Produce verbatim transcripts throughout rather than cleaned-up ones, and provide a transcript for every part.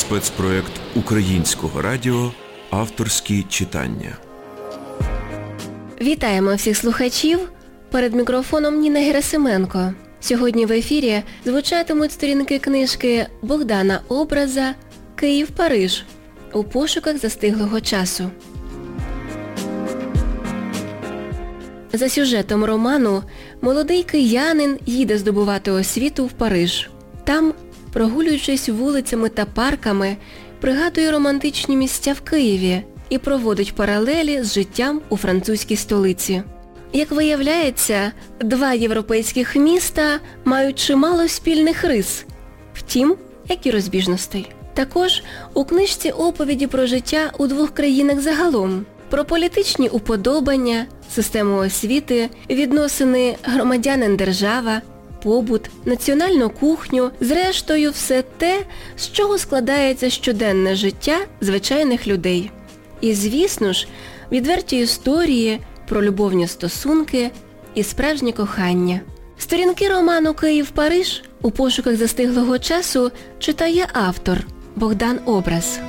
спецпроект Українського радіо «Авторські читання». Вітаємо всіх слухачів. Перед мікрофоном Ніна Герасименко. Сьогодні в ефірі звучатимуть сторінки книжки Богдана Образа «Київ-Париж. У пошуках застиглого часу». За сюжетом роману молодий киянин їде здобувати освіту в Париж. Там, прогулюючись вулицями та парками, пригадує романтичні місця в Києві і проводить паралелі з життям у французькій столиці. Як виявляється, два європейських міста мають чимало спільних рис, втім, як і розбіжностей. Також у книжці оповіді про життя у двох країнах загалом, про політичні уподобання, систему освіти, відносини громадянин-держава, побут, національну кухню, зрештою все те, з чого складається щоденне життя звичайних людей. І, звісно ж, відверті історії про любовні стосунки і справжнє кохання. Сторінки роману «Київ-Париж. У пошуках застиглого часу» читає автор Богдан Образ.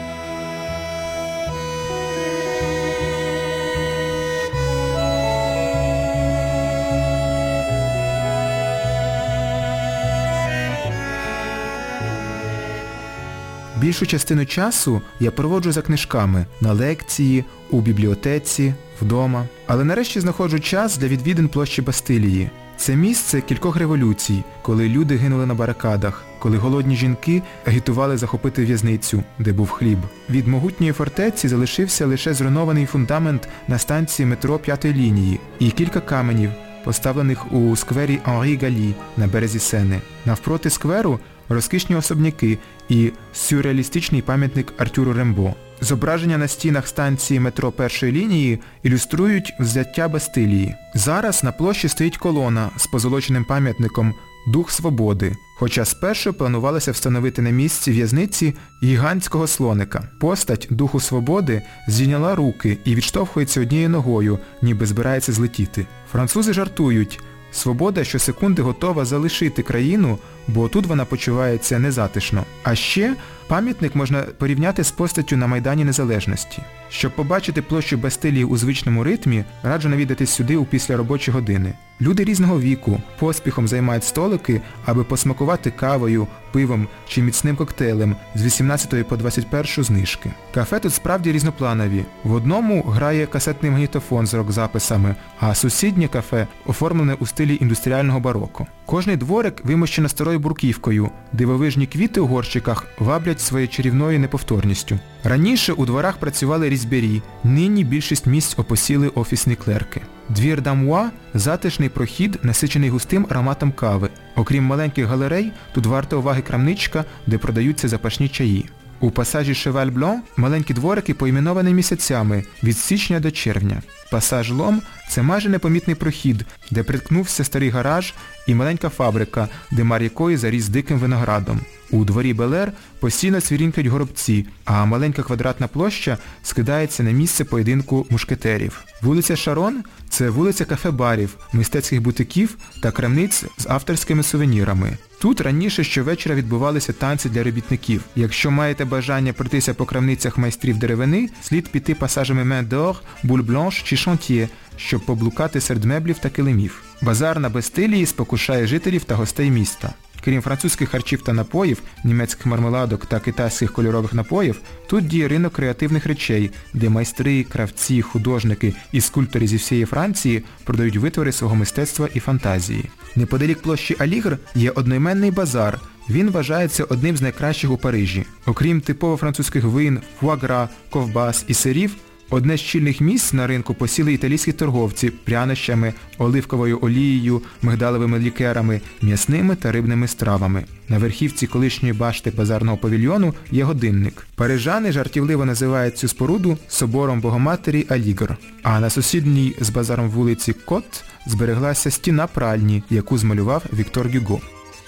Більшу частину часу я проводжу за книжками, на лекції, у бібліотеці, вдома. Але нарешті знаходжу час для відвідин площі Бастилії. Це місце кількох революцій, коли люди гинули на барикадах, коли голодні жінки агітували захопити в'язницю, де був хліб. Від могутньої фортеці залишився лише зруйнований фундамент на станції метро п'ятої лінії і кілька каменів, поставлених у сквері Анрі Галі на березі Сени. Навпроти скверу розкішні особняки і сюрреалістичний пам'ятник Артюру Рембо. Зображення на стінах станції метро першої лінії ілюструють взяття Бастилії. Зараз на площі стоїть колона з позолоченим пам'ятником «Дух свободи», хоча спершу планувалося встановити на місці в'язниці гігантського слоника. Постать Духу свободи зійняла руки і відштовхується однією ногою, ніби збирається злетіти. Французи жартують: свобода щосекунди готова залишити країну, бо тут вона почувається незатишно. А ще пам'ятник можна порівняти з постаттю на Майдані Незалежності. Щоб побачити площу Бастилії у звичному ритмі, раджу навідатись сюди у післяробочі години. Люди різного віку поспіхом займають столики, аби посмакувати кавою, пивом чи міцним коктейлем з вісімнадцятої по двадцять першу знижки. Кафе тут справді різнопланові. В одному грає касетний магнітофон з рок-записами, а сусіднє кафе оформлене у стилі індустріального бароко. Кожний дворик вимощено старою бурківкою, дивовижні квіти у горщиках ваблять своєю чарівною неповторністю. Раніше у дворах працювали різьбярі, нині більшість місць опосіли офісні клерки. Двір Дамуа – затишний прохід, насичений густим ароматом кави. Окрім маленьких галерей, тут варта уваги крамничка, де продаються запашні чаї. У пасажі Шеваль Блан маленькі дворики поіменовані місяцями від січня до червня. Пасаж Лом – це майже непомітний прохід, де приткнувся старий гараж і маленька фабрика, димар якої заріс диким виноградом. У дворі Белер постійно цвірінькають горобці, а маленька квадратна площа скидається на місце поєдинку мушкетерів. Вулиця Шарон – це вулиця кафе-барів, мистецьких бутиків та крамниць з авторськими сувенірами. Тут раніше щовечора відбувалися танці для робітників. Якщо маєте бажання пройтися по крамницях майстрів деревини, слід піти пасажами Main d'Or, Boule Blanche чи Chantier, щоб поблукати серед меблів та килимів. Базар на Бастилії спокушає жителів та гостей міста. Крім французьких харчів та напоїв, німецьких мармеладок та китайських кольорових напоїв, тут діє ринок креативних речей, де майстри, кравці, художники і скульптори зі всієї Франції продають витвори свого мистецтва і фантазії. Неподалік площі Алігр є одноіменний базар. Він вважається одним з найкращих у Парижі. Окрім типово французьких вин, фуагра, ковбас і сирів, одне з чільних місць на ринку посіли італійські торговці прянощами, оливковою олією, мигдалевими лікерами, м'ясними та рибними стравами. На верхівці колишньої башти базарного павільйону є годинник. Парижани жартівливо називають цю споруду собором Богоматері Алігр. А на сусідній з базаром вулиці Кот збереглася стіна пральні, яку змалював Віктор Гюго.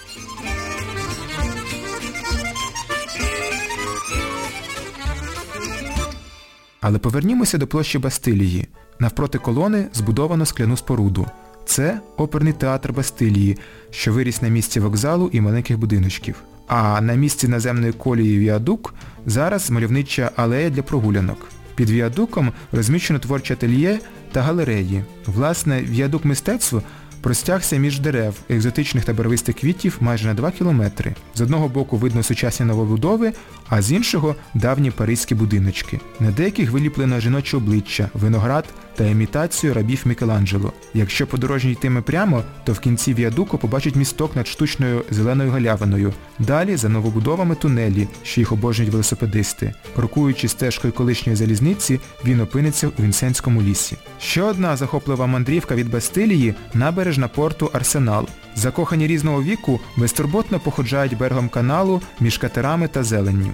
Але повернімося до площі Бастилії. Навпроти колони збудовано скляну споруду. Це оперний театр Бастилії, що виріс на місці вокзалу і маленьких будиночків. а на місці наземної колії віадук зараз мальовнича алея для прогулянок. Під віадуком розміщено творче ателє та галереї. Власне, віадук мистецтва простягся між дерев, екзотичних та барвистих квітів майже на два кілометри. З одного боку видно сучасні новобудови, а з іншого – давні паризькі будиночки. На деяких виліплено жіноче обличчя, виноград та імітацію рабів Мікеланджело. Якщо подорожній йтиме прямо, то в кінці віадуку побачить місток над штучною зеленою галявиною. Далі за новобудовами тунелі, що їх обожнюють велосипедисти. Крокуючи стежкою колишньої залізниці, він опиниться у Вінсентському лісі. Ще одна захоплива мандрівка від Бастилії – набережна порту Арсенал. Закохані різного віку безтурботно походжають берегом каналу між катерами та зеленню.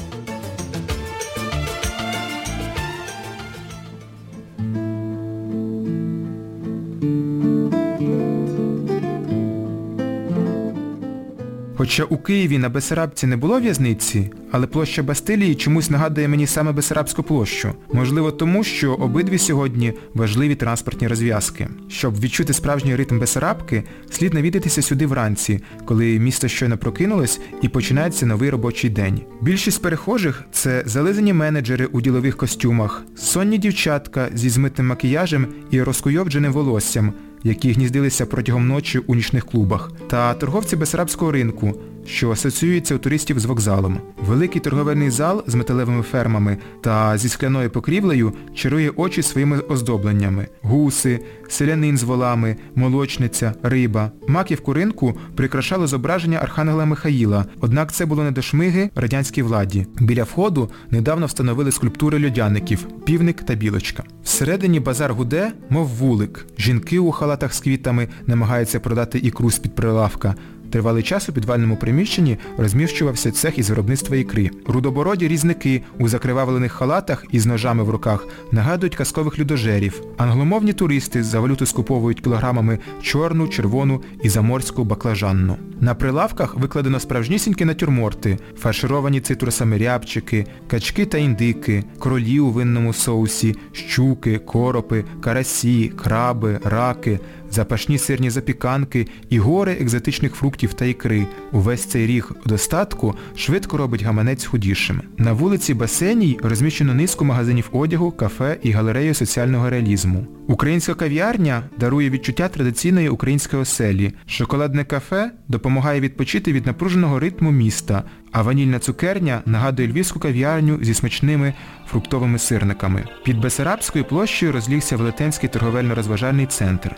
Хоча у Києві на Бессарабці не було в'язниці, але площа Бастилії чомусь нагадує мені саме Бессарабську площу. Можливо тому, що обидві сьогодні важливі транспортні розв'язки. Щоб відчути справжній ритм Бессарабки, слід навідатися сюди вранці, коли місто щойно прокинулось і починається новий робочий день. Більшість перехожих – це зализані менеджери у ділових костюмах, сонні дівчатка зі змитим макіяжем і розкуйовдженим волоссям, які гніздилися протягом ночі у нічних клубах, та торговці Бессарабського ринку, що асоціюються у туристів з вокзалом. Великий торговельний зал з металевими фермами та зі скляною покрівлею чарує очі своїми оздобленнями. Гуси, селянин з волами, молочниця, риба. Маківку ринку прикрашало зображення архангела Михаїла, однак це було не до шмиги радянській владі. Біля входу недавно встановили скульптури льодяників – півник та білочка. Всередині базар гуде, мов вулик. Жінки у халатах з квітами намагаються продати ікру з-під прилавка. Тривалий час у підвальному приміщенні розміщувався цех із виробництва ікри. Рудобороді різники у закривавлених халатах із ножами в руках нагадують казкових людожерів. Англомовні туристи за валюту скуповують кілограмами чорну, червону і заморську баклажанну. На прилавках викладено справжнісінькі натюрморти, фаршировані цитрусами рябчики, качки та індики, кролі у винному соусі, щуки, коропи, карасі, краби, раки, запашні сирні запіканки і гори екзотичних фруктів та ікри. Увесь цей ріг достатку швидко робить гаманець худішим. На вулиці Басеній розміщено низку магазинів одягу, кафе і галерею соціального реалізму. Українська кав'ярня дарує відчуття традиційної української оселі. Шоколадне кафе допомагає відпочити від напруженого ритму міста, а ванільна цукерня нагадує львівську кав'ярню зі смачними фруктовими сирниками. Під Бессарабською площею розлігся Велетенський торговельно-розважальний центр.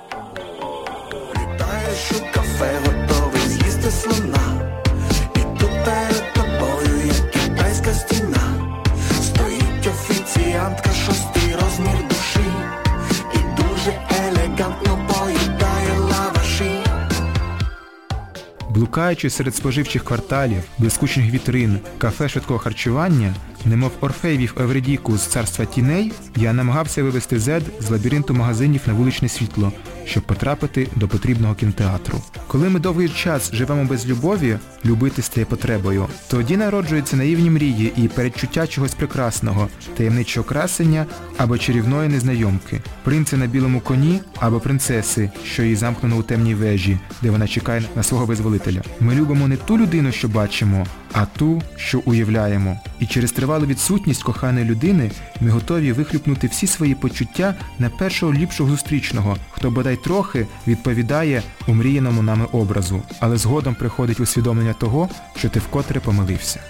Літаєш у кафе, готовий з'їсти слона, і тут перед тобою, як китайська стіна, стоїть офіціантка, шостий розмір душі, і дуже елегантно поїдає лаваші. Блукаючи серед споживчих кварталів, блискучих вітрин, кафе швидкого харчування, немов Орфей вів Евридіку з царства тіней, я намагався вивести Зед з лабіринту магазинів на вуличне світло, щоб потрапити до потрібного кінотеатру. Коли ми довгий час живемо без любові, любити стає потребою. Тоді народжуються наївні мрії і передчуття чогось прекрасного, таємничого красення або чарівної незнайомки. Принци на білому коні або принцеси, що її замкнено у темній вежі, де вона чекає на свого визволителя. Ми любимо не ту людину, що бачимо, а ту, що уявляємо. І через тривалу відсутність коханої людини ми готові вихлюпнути всі свої почуття на першого ліпшого зустрічного, хто бодай трохи відповідає умріяному нами образу. Але згодом приходить усвідомлення того, що ти вкотре помилився.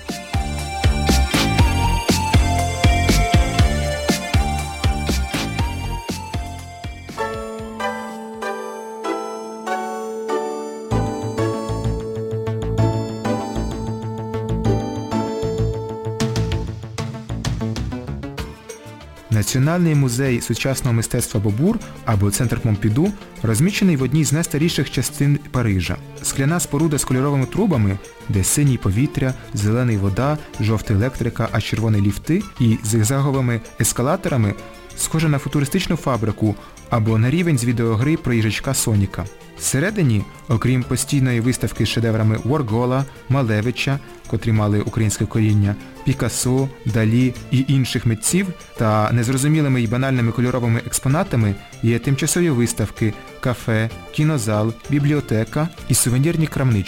Національний музей сучасного мистецтва Бобур, або Центр Помпіду, розміщений в одній з найстаріших частин Парижа. Скляна споруда з кольоровими трубами, де синій повітря, зелений вода, жовтий електрика, а червоний ліфти, і зигзаговими ескалаторами, схожа на футуристичну фабрику або на рівень з відеогри про їжачка Соніка. Всередині, окрім постійної виставки з шедеврами Воргола, Малевича, котрі мали українське коріння, Пікассо, Далі і інших митців, та незрозумілими й банальними кольоровими експонатами є тимчасові виставки, кафе, кінозал, бібліотека і сувенірні крамнички.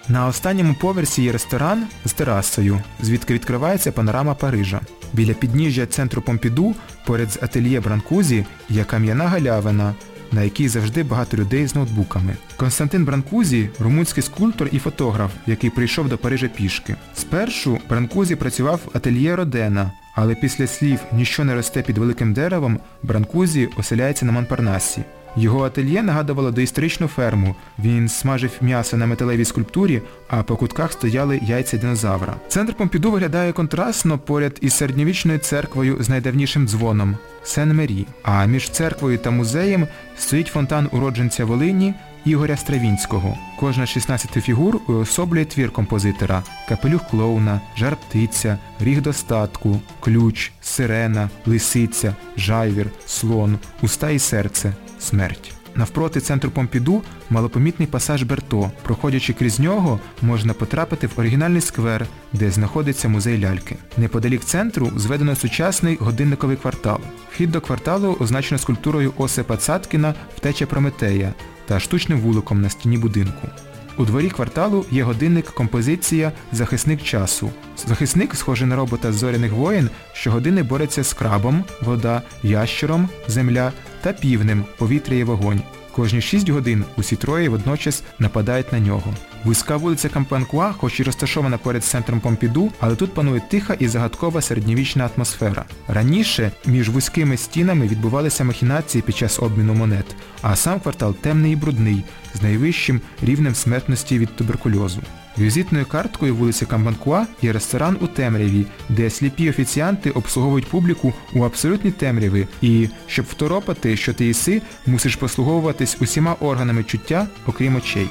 На останньому поверсі є ресторан з терасою, звідки відкривається панорама Парижа. Біля підніжжя центру Помпіду, поряд з ательє Бранкузі, є кам'яна галявина, на якій завжди багато людей з ноутбуками. Константин Бранкузі – румунський скульптор і фотограф, який прийшов до Парижа пішки. Спершу Бранкузі працював в ательє Родена, але після слів «ніщо не росте під великим деревом» Бранкузі оселяється на Монпарнасі. Його ательє нагадувало доісторичну ферму. Він смажив м'ясо на металевій скульптурі, а по кутках стояли яйця динозавра. Центр Помпіду виглядає контрастно поряд із середньовічною церквою з найдавнішим дзвоном – Сен-Мері. А між церквою та музеєм стоїть фонтан уродженця Волині Ігоря Стравінського. Кожна з шістнадцяти фігур уособлює твір композитора – капелюх клоуна, жар-птиця, ріг достатку, ключ, сирена, лисиця, жайвір, слон, уста і серце, смерть. Навпроти центру Помпіду малопомітний пасаж Берто. Проходячи крізь нього, можна потрапити в оригінальний сквер, де знаходиться музей ляльки. Неподалік центру зведено сучасний годинниковий квартал. Вхід до кварталу означено скульптурою Осипа Цаткіна «Втеча Прометея» та штучним вуликом на стіні будинку. У дворі кварталу є годинник-композиція «Захисник часу». Захисник схожий на робота з зоряних воїн, що години бореться з крабом, вода, ящером, земля та півнем, повітря і вогонь. Кожні шість годин усі троє водночас нападають на нього. Вузька вулиця Кампанкуа, хоч і розташована поряд з центром Помпіду, але тут панує тиха і загадкова середньовічна атмосфера. Раніше між вузькими стінами відбувалися махінації під час обміну монет, а сам квартал темний і брудний, з найвищим рівнем смертності від туберкульозу. Візитною карткою вулиці Кампанкуа є ресторан у темряві, де сліпі офіціанти обслуговують публіку у абсолютній темряві і, щоб второпати, що ти єси, мусиш послуговуватись усіма органами чуття, окрім очей.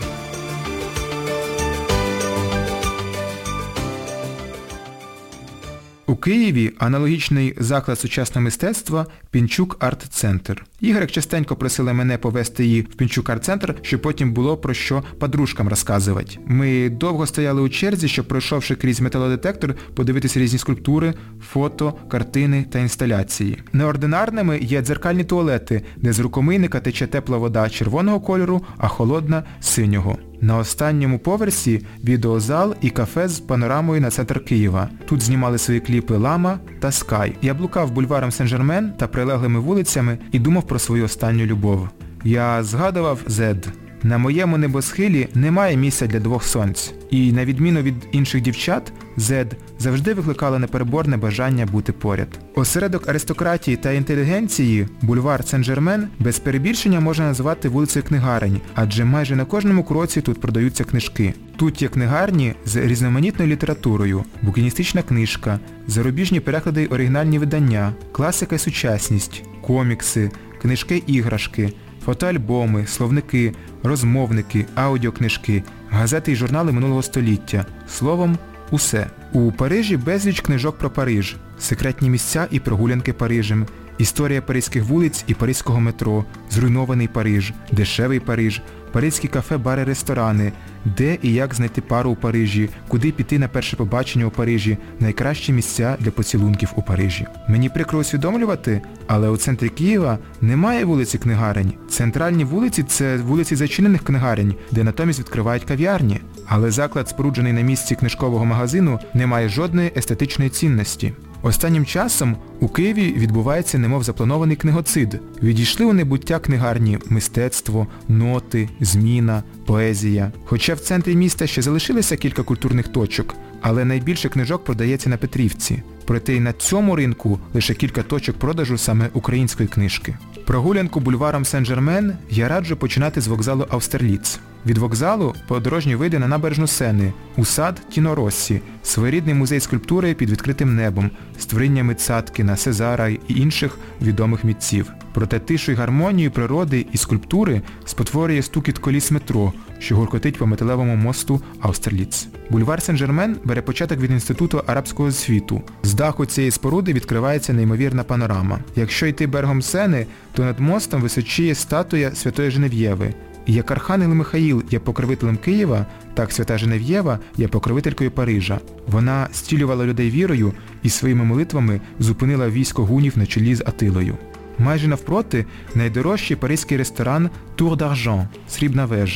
У Києві аналогічний заклад сучасного мистецтва Пінчук Арт-центр. Ігорек частенько просила мене повести її в Пінчук Арт-центр, щоб потім було про що подружкам розказувати. Ми довго стояли у черзі, щоб, пройшовши крізь металодетектор, подивитися різні скульптури, фото, картини та інсталяції. Неординарними є дзеркальні туалети, де з рукомийника тече тепла вода червоного кольору, а холодна – синього. На останньому поверсі відеозал і кафе з панорамою на центр Києва. Тут знімали свої кліпи Лама та Скай. Я блукав бульваром Сен-Жермен та прилеглими вулицями і думав про свою останню любов. Я згадував Зед. На моєму небосхилі немає місця для двох сонць. І, на відміну від інших дівчат, Зед завжди викликала непереборне бажання бути поряд. Осередок аристократії та інтелігенції, бульвар Сен-Жермен, без перебільшення можна назвати вулицею книгарень, адже майже на кожному кроці тут продаються книжки. Тут є книгарні з різноманітною літературою, букіністична книжка, зарубіжні переклади й оригінальні видання, класика й сучасність, комікси, книжки-іграшки, фотоальбоми, словники, розмовники, аудіокнижки, газети й журнали минулого століття. Словом, усе. У Парижі безліч книжок про Париж, секретні місця і прогулянки Парижем, історія паризьких вулиць і паризького метро, зруйнований Париж, дешевий Париж, паризькі кафе, бари, ресторани, де і як знайти пару у Парижі, куди піти на перше побачення у Парижі, найкращі місця для поцілунків у Парижі. Мені прикро усвідомлювати, але у центрі Києва немає вулиці книгарень. Центральні вулиці – це вулиці зачинених книгарень, де натомість відкривають кав'ярні. Але заклад, споруджений на місці книжкового магазину, не має жодної естетичної цінності. Останнім часом у Києві відбувається немов запланований книгоцид. Відійшли у небуття книгарні мистецтво, ноти, зміна, поезія. Хоча в центрі міста ще залишилися кілька культурних точок, але найбільше книжок продається на Петрівці. Проте й на цьому ринку лише кілька точок продажу саме української книжки. Прогулянку бульваром Сен-Жермен я раджу починати з вокзалу Аустерліц. Від вокзалу подорожній вийде на набережну Сени, у сад Тіно Россі, своєрідний музей скульптури під відкритим небом, з творіннями Цаткіна, Сезара і інших відомих митців. Проте тишу й гармонію природи і скульптури спотворює стукіт коліс метро, що гуркотить по металевому мосту Аустерліц. Бульвар Сен-Жермен бере початок від Інституту арабського світу. З даху цієї споруди відкривається неймовірна панорама. Якщо йти берегом Сени, то над мостом височіє статуя Святої Женев'єви. І як Архангел Михаїл є покровителем Києва, так Свята Женев'єва є покровителькою Парижа. Вона зцілювала людей вірою і своїми молитвами зупинила військо гунів на чолі з Атилою. Майже навпроти найдорожчий паризький ресторан Тур d'Argent – Срібна вежа.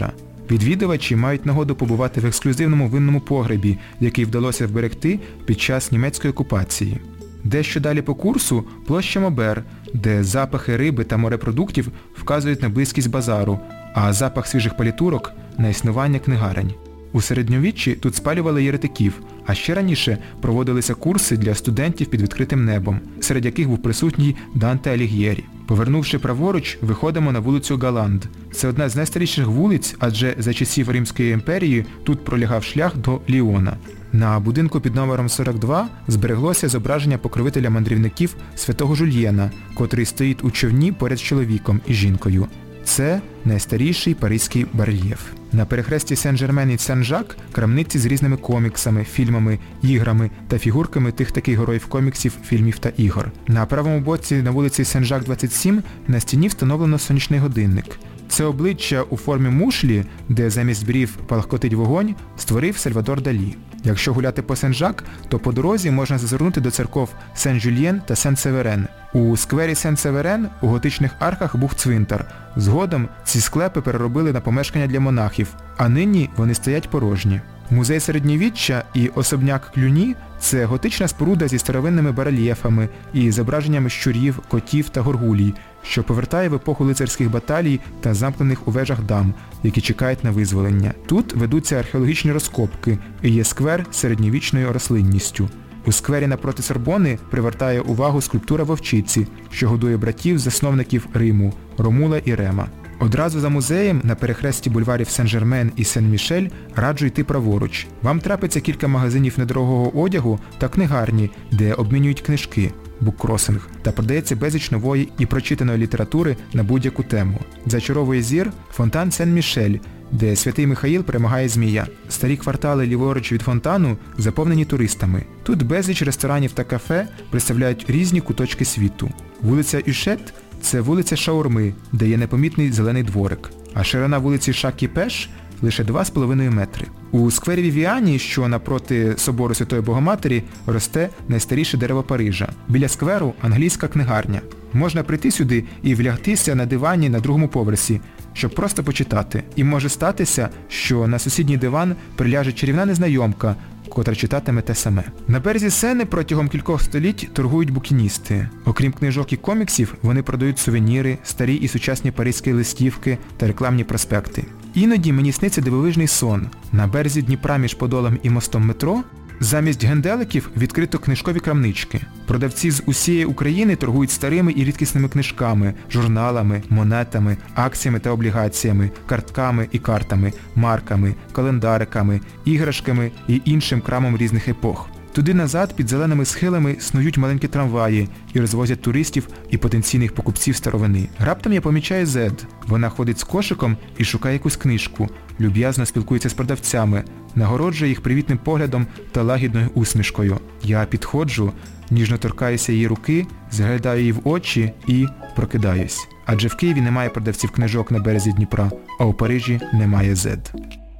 Відвідувачі мають нагоду побувати в ексклюзивному винному погребі, який вдалося вберегти під час німецької окупації. Дещо далі по курсу – площа Мобер, де запахи риби та морепродуктів вказують на близькість базару, а запах свіжих палітурок – на існування книгарень. У середньовіччі тут спалювали єретиків, а ще раніше проводилися курси для студентів під відкритим небом, серед яких був присутній Данте Аліг'єрі. Повернувши праворуч, виходимо на вулицю Галанд. Це одна з найстаріших вулиць, адже за часів Римської імперії тут пролягав шлях до Ліона. На будинку під номером сорок два збереглося зображення покровителя мандрівників святого Жульєна, котрий стоїть у човні поряд з чоловіком і жінкою. Це найстаріший паризький барельєф. На перехресті Сен-Жермен і Сен-Жак крамниці з різними коміксами, фільмами, іграми та фігурками тих таких героїв коміксів, фільмів та ігор. На правому боці на вулиці Сен-Жак двадцять сім на стіні встановлено сонячний годинник. Це обличчя у формі мушлі, де замість брів палахкотить вогонь, створив Сальвадор Далі. Якщо гуляти по Сен-Жак, то по дорозі можна зазирнути до церков Сен-Жюльєн та Сен-Северен. У сквері Сен-Северен у готичних арках був цвинтар. Згодом ці склепи переробили на помешкання для монахів, а нині вони стоять порожні. Музей середньовіччя і особняк Клюні – це готична споруда зі старовинними барельєфами і зображеннями щурів, котів та горгулій, що повертає в епоху лицарських баталій та замкнених у вежах дам, які чекають на визволення. Тут ведуться археологічні розкопки і є сквер з середньовічною рослинністю. У сквері напроти Сорбони привертає увагу скульптура вовчиці, що годує братів-засновників Риму – Ромула і Рема. Одразу за музеєм на перехресті бульварів Сен-Жермен і Сен-Мішель раджу йти праворуч. Вам трапиться кілька магазинів недорогого одягу та книгарні, де обмінюють книжки, буккросинг, та продається безліч нової і прочитаної літератури на будь-яку тему. Зачаровує зір фонтан Сен-Мішель, де святий Михаїл перемагає змія. Старі квартали ліворуч від фонтану заповнені туристами. Тут безліч ресторанів та кафе представляють різні куточки світу. Вулиця Ющет – це вулиця Шаурми, де є непомітний зелений дворик, а ширина вулиці Шак-і-Пеш – лише два з половиною метри. У сквері Вівіані, що напроти собору Святої Богоматері, росте найстаріше дерево Парижа. Біля скверу англійська книгарня. Можна прийти сюди і влягтися на дивані на другому поверсі, щоб просто почитати. І може статися, що на сусідній диван приляже чарівна незнайомка, котра читатиме те саме. На березі Сени протягом кількох століть торгують букіністи. Окрім книжок і коміксів, вони продають сувеніри, старі і сучасні паризькі листівки та рекламні проспекти. Іноді мені сниться дивовижний сон. На березі Дніпра між Подолом і мостом метро замість генделиків відкрито книжкові крамнички. Продавці з усієї України торгують старими і рідкісними книжками, журналами, монетами, акціями та облігаціями, картками і картами, марками, календариками, іграшками і іншим крамом різних епох. Туди-назад під зеленими схилами снують маленькі трамваї і розвозять туристів і потенційних покупців старовини. Раптом я помічаю Зед. Вона ходить з кошиком і шукає якусь книжку, люб'язно спілкується з продавцями, нагороджує їх привітним поглядом та лагідною усмішкою. Я підходжу, ніжно торкаюся її руки, заглядаю її в очі і прокидаюсь. Адже в Києві немає продавців книжок на березі Дніпра, а у Парижі немає Зед.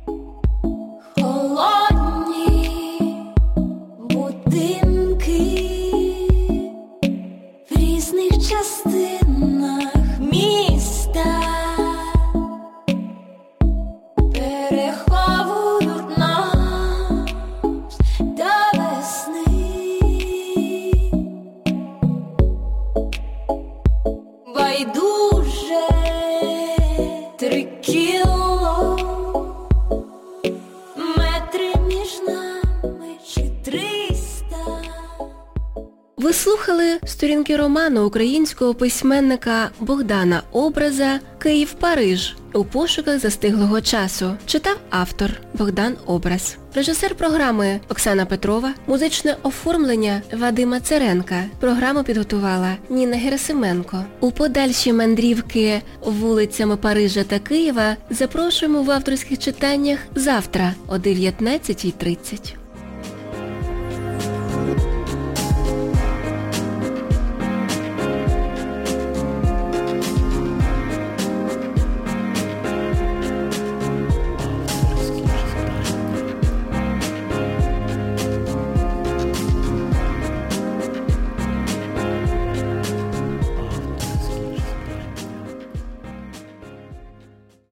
Частинах міста переховують нас до весни. Байдуже три кіло, метри між нами чи триста. Ви слухали сторінки роману українського письменника Богдана Образа «Київ-Париж. У пошуках застиглого часу». Читав автор Богдан Образ. Режисер програми Оксана Петрова, музичне оформлення Вадима Церенка. Програму підготувала Ніна Герасименко. У подальші мандрівки вулицями Парижа та Києва запрошуємо в авторських читаннях завтра о дев'ятнадцятій тридцять.